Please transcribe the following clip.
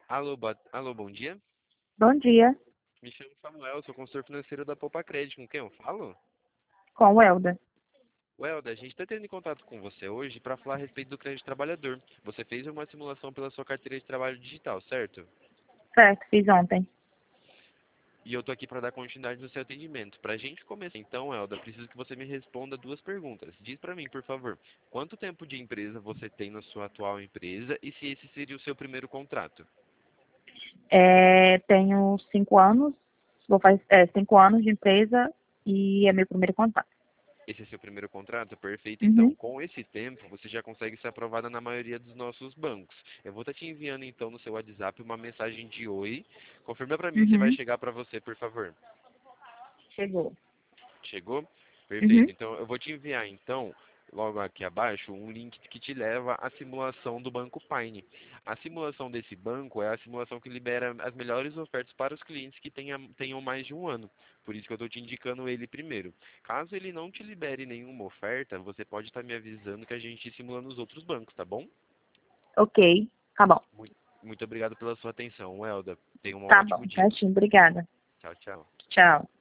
Alô, bom dia. Bom dia, Me chamo Samuel, sou consultor financeiro da Poupa Crédito. Com quem eu falo? com o Elda. Welda, a gente está tendo em contato com você hoje para falar a respeito do crédito trabalhador. Você fez uma simulação pela sua carteira de trabalho digital, certo? Certo, fiz ontem. E eu tô aqui para dar continuidade no seu atendimento. Para a gente começar então, Elda, preciso que você me responda duas perguntas. Diz para mim, por favor, quanto tempo de empresa você tem na sua atual empresa e se esse seria o seu primeiro contrato? Tenho 5 anos, vou fazer 5 anos de empresa e é meu primeiro contato. Esse é seu primeiro contrato? Perfeito. Então, Uhum, com esse tempo, você já consegue ser aprovada na maioria dos nossos bancos. Eu vou estar te enviando, então, no seu WhatsApp uma mensagem de oi. Confirma para mim se vai uhum, chegar para você, por favor. chegou. Chegou? Perfeito. Uhum, Então, eu vou te enviar, então, logo aqui abaixo, um link que te leva à simulação do Banco Pine. A simulação desse banco é a simulação que libera as melhores ofertas para os clientes que tenham mais de um ano. Por isso que eu estou te indicando ele primeiro. Caso ele não te libere nenhuma oferta, você pode estar me avisando que a gente simula nos outros bancos, tá bom? ok, tá bom. Muito obrigado pela sua atenção, Welda. Tenha um Tá bom, ótimo dia. certinho, obrigada. Tchau, tchau. Tchau.